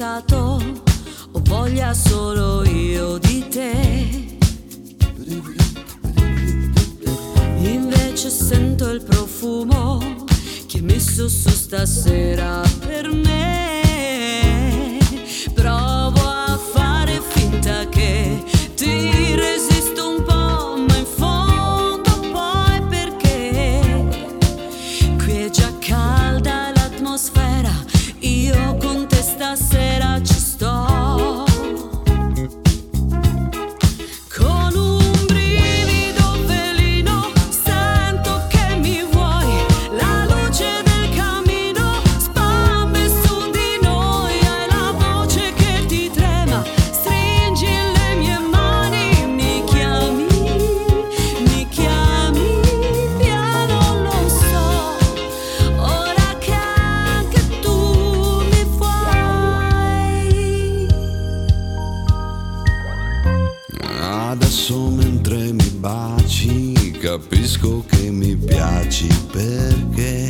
pensato, ho voglia solo io di te. Invece sento il profumo che hai messo su stasera per me. Provo a fare finta che ti resisto un po', ma in fondo poi perché qui è già calda l'atmosfera, io con te stasera ci sto. Con un brivido velino sento che mi vuoi, la luce del camino spande su di noi, hai la voce che ti trema, stringi le mie mani, mi chiami piano, lo so, ora che anche tu mi vuoi. Adesso mentre mi baci capisco che mi piaci perché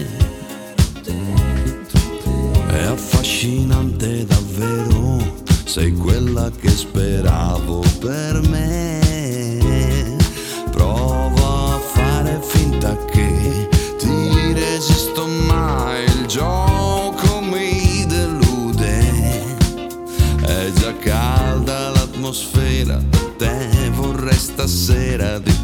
è affascinante davvero, sei quella che speravo per me. Provo a fare finta che ti resisto, ma il gioco mi delude. È già calda l'atmosfera, te vorrei stasera di